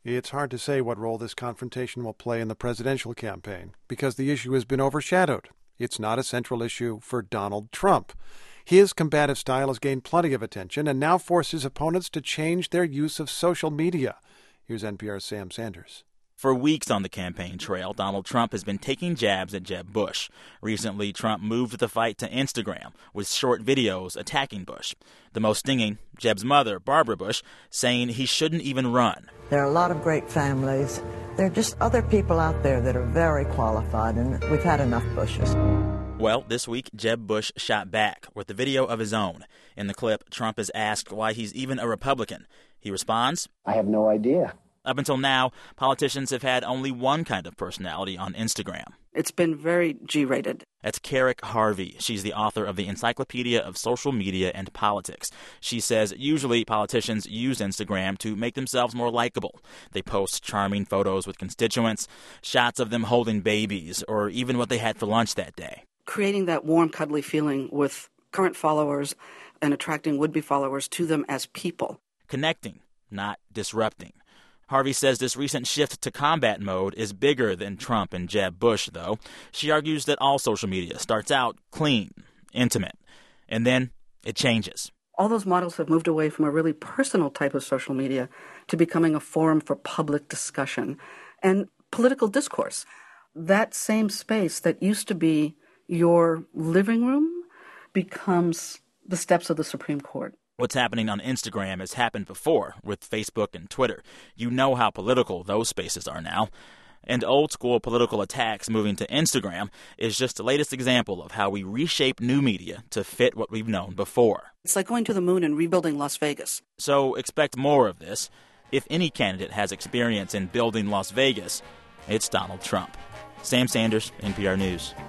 It's hard to say what role this confrontation will play in the presidential campaign because the issue has been overshadowed. It's not a central issue for Donald Trump. His combative style has gained plenty of attention and now forces opponents to change their use of social media. Here's NPR's Sam Sanders. For weeks on the campaign trail, Donald Trump has been taking jabs at Jeb Bush. Recently, Trump moved the fight to Instagram with short videos attacking Bush. The most stinging, Jeb's mother, Barbara Bush, saying he shouldn't even run. There are a lot of great families. There are just other people out there that are very qualified, and we've had enough Bushes. Well, this week, Jeb Bush shot back with a video of his own. In the clip, Trump is asked why he's even a Republican. He responds, "I have no idea." Up until now, politicians have had only one kind of personality on Instagram. It's been very G-rated. That's Carrick Harvey. She's the author of the Encyclopedia of Social Media and Politics. She says usually politicians use Instagram to make themselves more likable. They post charming photos with constituents, shots of them holding babies, or even what they had for lunch that day. Creating that warm, cuddly feeling with current followers and attracting would-be followers to them as people. Connecting, not disrupting. Harvey says this recent shift to combat mode is bigger than Trump and Jeb Bush, though. She argues that all social media starts out clean, intimate, and then it changes. All those models have moved away from a really personal type of social media to becoming a forum for public discussion and political discourse. That same space that used to be your living room becomes the steps of the Supreme Court. What's happening on Instagram has happened before with Facebook and Twitter. You know how political those spaces are now. And old-school political attacks moving to Instagram is just the latest example of how we reshape new media to fit what we've known before. It's like going to the moon and rebuilding Las Vegas. So expect more of this. If any candidate has experience in building Las Vegas, it's Donald Trump. Sam Sanders, NPR News.